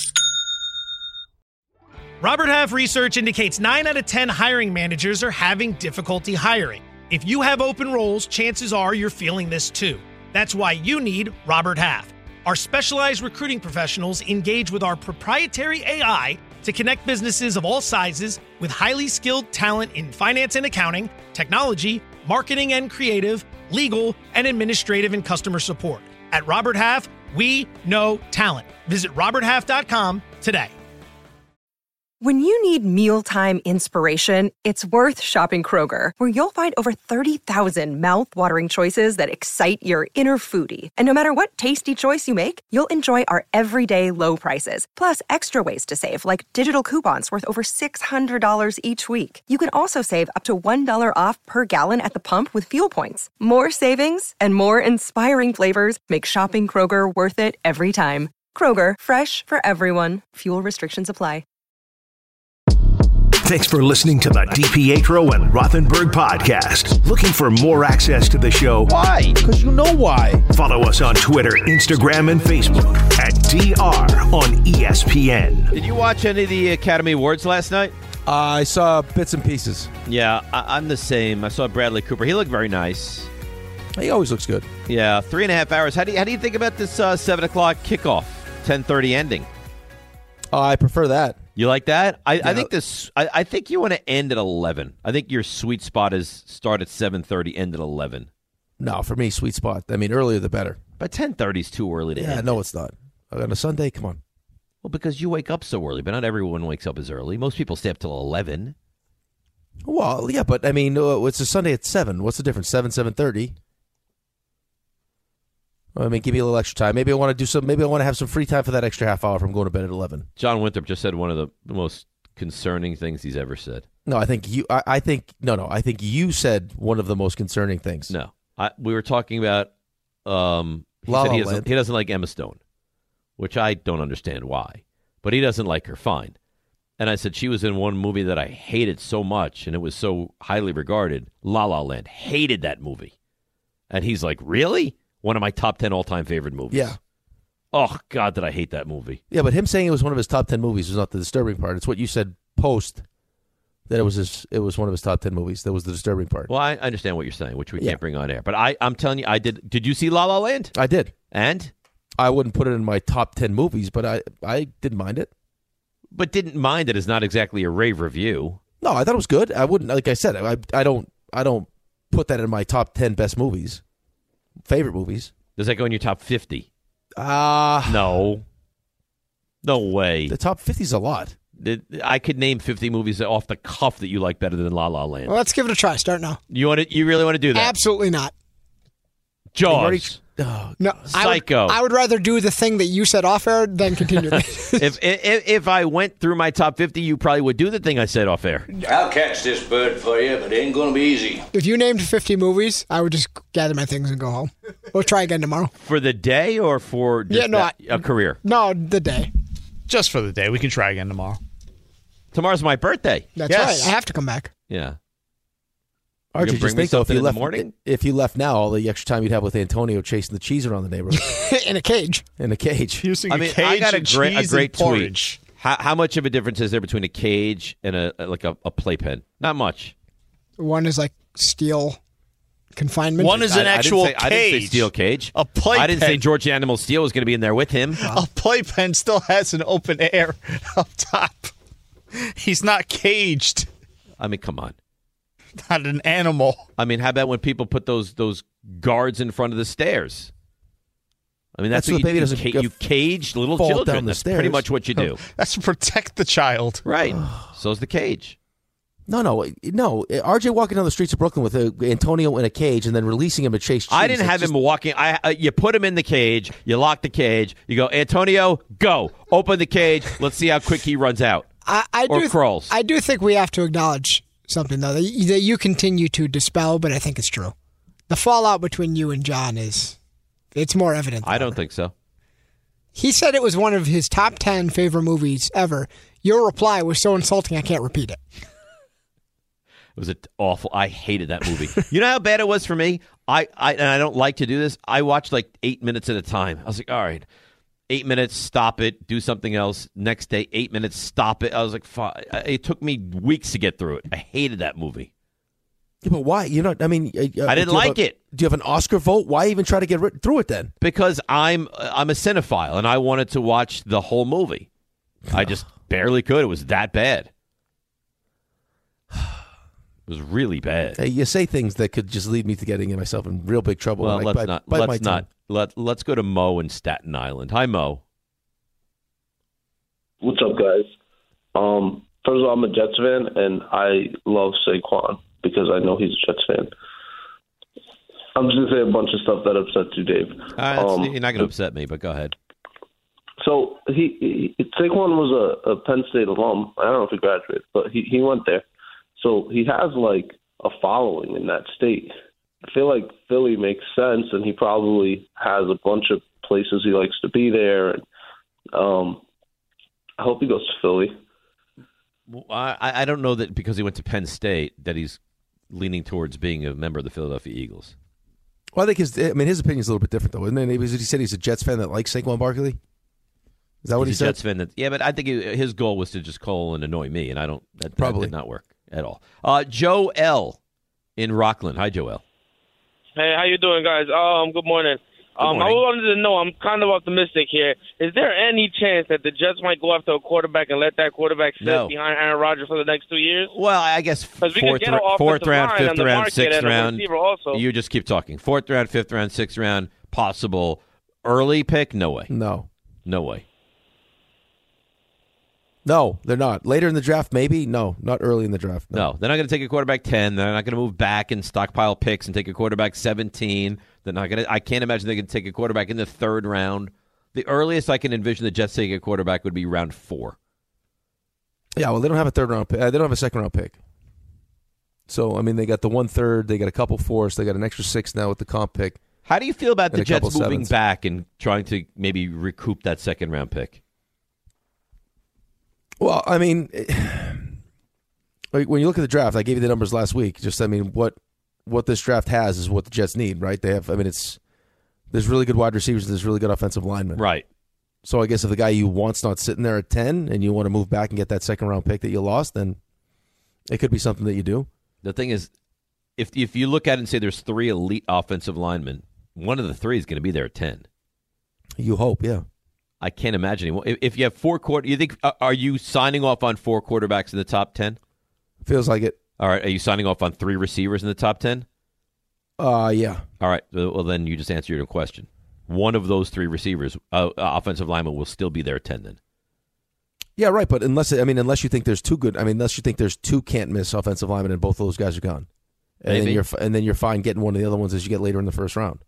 Robert Half research indicates 9 out of 10 hiring managers are having difficulty hiring. If you have open roles, chances are you're feeling this too. That's why you need Robert Half. Our specialized recruiting professionals engage with our proprietary AI to connect businesses of all sizes with highly skilled talent in finance and accounting, technology, marketing and creative, legal, and administrative and customer support. At Robert Half, we know talent. Visit roberthalf.com today. When you need mealtime inspiration, it's worth shopping Kroger, where you'll find over 30,000 mouth-watering choices that excite your inner foodie. And no matter what tasty choice you make, you'll enjoy our everyday low prices, plus extra ways to save, like digital coupons worth over $600 each week. You can also save up to $1 off per gallon at the pump with fuel points. More savings and more inspiring flavors make shopping Kroger worth it every time. Kroger, fresh for everyone. Fuel restrictions apply. Thanks for listening to the DiPietro and Rothenberg podcast. Looking for more access to the show? Why? Because you know why. Follow us on Twitter, Instagram, and Facebook at DR on ESPN. Did you watch any of the Academy Awards last night? I saw bits and pieces. Yeah, I'm the same. I saw Bradley Cooper. He looked very nice. He always looks good. Yeah, 3.5 hours. How do you think about this 7 o'clock kickoff, 10:30 ending? I prefer that. You like that? I think this. I think you want to end at 11. I think your sweet spot is start at 7:30, end at 11. No, for me, sweet spot. I mean, earlier the better. But 10:30 is too early to end. No, it's not. On a Sunday, come on. Well, because you wake up so early, but not everyone wakes up as early. Most people stay up till 11. Well, yeah, but I mean, it's a Sunday at 7. What's the difference? 7:30. I mean, give me a little extra time. Maybe I want to do some. Maybe I want to have some free time for that extra half hour if I'm going to bed at 11. John Winthrop just said one of the most concerning things he's ever said. No, I think you. I think no. I think you said one of the most concerning things. No, we were talking about. He doesn't like Emma Stone, which I don't understand why, but he doesn't like her. Fine. And I said she was in one movie that I hated so much, and it was so highly regarded. La La Land. Hated that movie, and he's like, really? One of my top 10 all-time favorite movies. Yeah. Oh, God, did I hate that movie. Yeah, but him saying it was one of his top 10 movies was not the disturbing part. It's what you said post that it was one of his top 10 movies. That was the disturbing part. Well, I understand what you're saying, which we can't bring on air. But I'm telling you, I did. Did you see La La Land? I did. And? I wouldn't put it in my top 10 movies, but I didn't mind it. But didn't mind it is not exactly a rave review. No, I thought it was good. I wouldn't, like I said, I don't put that in my top 10 best movies. Favorite movies. Does that go in your top 50? No. No way. The top 50 is a lot. I could name 50 movies off the cuff that you like better than La La Land. Well, let's give it a try. Start now. You really want to do that? Absolutely not. Jaws. No, Psycho. I would rather do the thing that you said off air than continue. If I went through my top 50, you probably would do the thing I said off air. I'll catch this bird for you, but it ain't going to be easy. If you named 50 movies, I would just gather my things and go home. We'll try again tomorrow. For the day or for just a career? No, the day. Just for the day. We can try again tomorrow. Tomorrow's my birthday. That's right. I have to come back. Yeah. RJ, just think though, if you left now, all the extra time you'd have with Antonio chasing the cheese around the neighborhood. In a cage. In a cage. Using I got a great tweet. How much of a difference is there between a cage and a playpen? Not much. One is like steel confinement. One is an actual cage. I didn't say steel cage. A playpen. I didn't say George Animal Steel was going to be in there with him. A playpen still has an open air up top. He's not caged. I mean, come on. Not an animal. I mean, how about when people put those guards in front of the stairs? I mean, that's what baby doesn't you cage little fall children. down the That's stairs. pretty much what you do. That's to protect the child. Right. So's the cage. No. RJ walking down the streets of Brooklyn with Antonio in a cage and then releasing him to chase cheese. I didn't have him walking. You put him in the cage. You lock the cage. You go, Antonio, go. Open the cage. Let's see how quick he runs out. Or crawls. I do think we have to acknowledge something, though, that you continue to dispel, but I think it's true. The fallout between you and John it's more evident than I don't ever. think so. He said it was one of his top 10 favorite movies ever. Your reply was so insulting, I can't repeat it. It was awful. I hated that movie. You know how bad it was for me? And I don't like to do this. I watched like 8 minutes at a time. I was like, all right, 8 minutes, stop it, do something else. Next day, 8 minutes, stop it. I was like, it took me weeks to get through it. I hated that movie. Yeah, but why? I didn't like it. Do you have an Oscar vote? Why even try to get through it then? Because I'm a cinephile, and I wanted to watch the whole movie. I just barely could. It was that bad. It was really bad. Hey, you say things that could just lead me to getting myself in real big trouble. Well, let's go to Mo in Staten Island. Hi, Mo. What's up, guys? First of all, I'm a Jets fan, and I love Saquon because I know he's a Jets fan. I'm just going to say a bunch of stuff that upsets you, Dave. You're not going to upset me, but go ahead. So Saquon was a Penn State alum. I don't know if he graduated, but he went there. So he has like a following in that state. I feel like Philly makes sense, and he probably has a bunch of places he likes to be there. And I hope he goes to Philly. I don't know that because he went to Penn State that he's leaning towards being a member of the Philadelphia Eagles. Well, I think his opinion is a little bit different, though, isn't it? He said he's a Jets fan that likes Saquon Barkley. Is that what he said? Jets fan yeah, but I think his goal was to just call and annoy me, and that did not work at all. Joe L. in Rockland. Hi, Joe L. Hey, how you doing, guys? Good morning. I wanted to know, I'm kind of optimistic here. Is there any chance that the Jets might go after a quarterback and let that quarterback sit behind Aaron Rodgers for the next 2 years? Well, I guess fourth round, fifth round, sixth round. You just keep talking. Fourth round, fifth round, sixth round, possible early pick? No way. No way. No, they're not. Later in the draft, maybe? No, not early in the draft. No, they're not going to take a quarterback 10. They're not going to move back and stockpile picks and take a quarterback 17. They're not going to. I can't imagine they can take a quarterback in the third round. The earliest I can envision the Jets taking a quarterback would be round 4. Yeah, well, they don't have a third round pick. They don't have a second round pick. So, I mean, they got the 1/3. They got a couple 4s. They got an extra 6 now with the comp pick. How do you feel about the Jets moving back and trying to maybe recoup that second round pick? Well, I mean, when you look at the draft, I gave you the numbers last week. Just, I mean, what this draft has is what the Jets need, right? They have, I mean, there's really good wide receivers and there's really good offensive linemen. Right. So I guess if the guy you want's not sitting there at 10 and you want to move back and get that second round pick that you lost, then it could be something that you do. The thing is, if you look at it and say there's 3 elite offensive linemen, one of the 3 is going to be there at 10. You hope, yeah. I can't imagine anymore. If you have 4 you think are you signing off on 4 quarterbacks in the top 10? Feels like it. All right. Are you signing off on 3 receivers in the top 10? Yeah. All right. Well, then you just answered your question. One of those 3 receivers, offensive lineman, will still be there at 10 then. Yeah, right. But unless you think there's 2 good, unless you think there's 2 can't miss offensive linemen and both of those guys are gone, and then you're fine getting one of the other ones as you get later in the first round.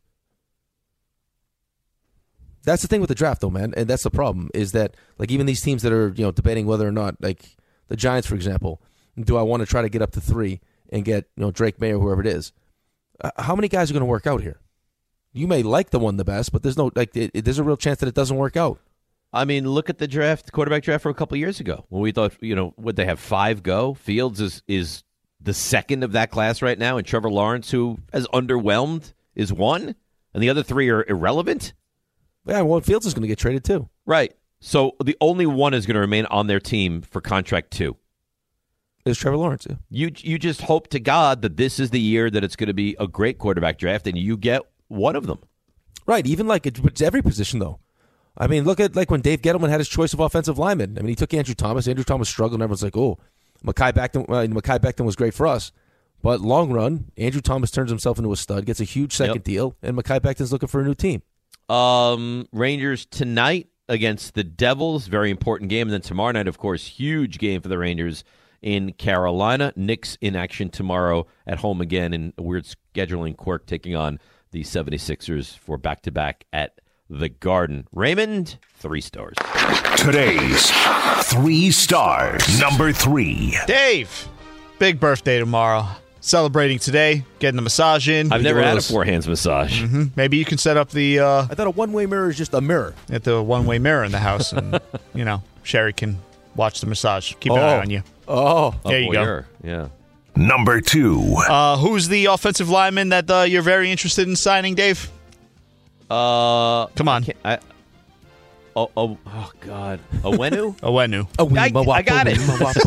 That's the thing with the draft, though, man, and that's the problem, is that, like, even these teams that are, debating whether or not, like, the Giants, for example, do I want to try to get up to 3 and get, Drake May or whoever it is? How many guys are going to work out here? You may like the one the best, but there's there's a real chance that it doesn't work out. I mean, look at the quarterback draft from a couple of years ago when we thought, would they have 5 go? Fields is the second of that class right now, and Trevor Lawrence, who has underwhelmed, is 1, and the other 3 are irrelevant. Yeah, well, Fields is going to get traded too. Right. So the only one is going to remain on their team for contract 2. Is Trevor Lawrence. Yeah. You just hope to God that this is the year that it's going to be a great quarterback draft and you get one of them. Right. Even like it's every position, though. I mean, look at like when Dave Gettleman had his choice of offensive linemen. I mean, he took Andrew Thomas. Andrew Thomas struggled, and everyone's like, oh, Mekhi Becton was great for us. But long run, Andrew Thomas turns himself into a stud, gets a huge second deal, and Mekhi Becton's looking for a new team. Rangers tonight against the Devils, very important game. And then tomorrow night, of course, huge game for the Rangers in Carolina. Knicks in action tomorrow at home again in a weird scheduling quirk, taking on the 76ers for back-to-back at the Garden. Raymond, 3 stars. Today's 3 stars. Number 3. Dave, big birthday tomorrow. Celebrating today, getting a massage in. I've never had a 4-hands massage. Mm-hmm. Maybe you can set up the... I thought a one-way mirror is just a mirror. At the one-way mirror in the house, and, Sherry can watch the massage. Keep an eye on you. Oh. There you go. Yeah. Number 2. Who's the offensive lineman that you're very interested in signing, Dave? Come on. Oh, God. Owenu? Owenu. I got it.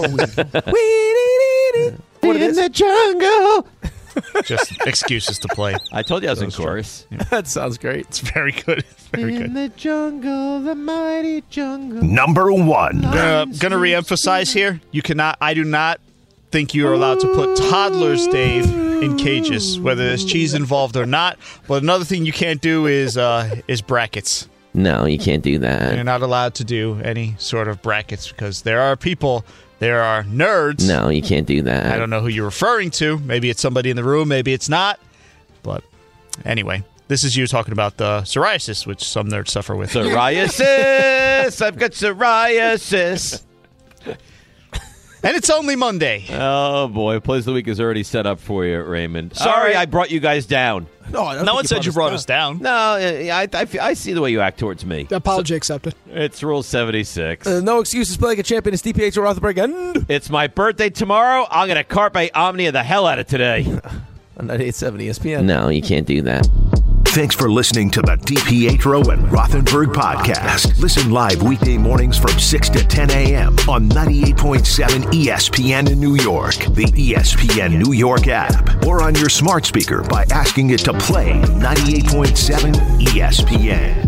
In the jungle. Just excuses to play. I told you I was in chorus. Yeah. That sounds great. It's very good. Very good. In the jungle, the mighty jungle. Number 1. Gonna reemphasize here. I do not think you are allowed to put toddlers, Dave, in cages, whether there's cheese involved or not. But another thing you can't do is brackets. No, you can't do that. You're not allowed to do any sort of brackets because there are nerds. No, you can't do that. I don't know who you're referring to. Maybe it's somebody in the room. Maybe it's not. But anyway, this is you talking about the psoriasis, which some nerds suffer with. Psoriasis! I've got psoriasis. And it's only Monday. Oh, boy. Plays of the Week is already set up for you, Raymond. Sorry I brought you guys down. No one said you brought us down. No, I see the way you act towards me. Apology accepted. It's Rule 76. No excuses. Play like a champion. It's DPH or Rothenberg. And it's my birthday tomorrow. I'm going to carpe omnia the hell out of today. On 98.7 ESPN. No, you can't do that. Thanks for listening to the DiPietro and Rothenberg podcast. Listen live weekday mornings from 6 to 10 a.m. on 98.7 ESPN in New York, the ESPN New York app, or on your smart speaker by asking it to play 98.7 ESPN.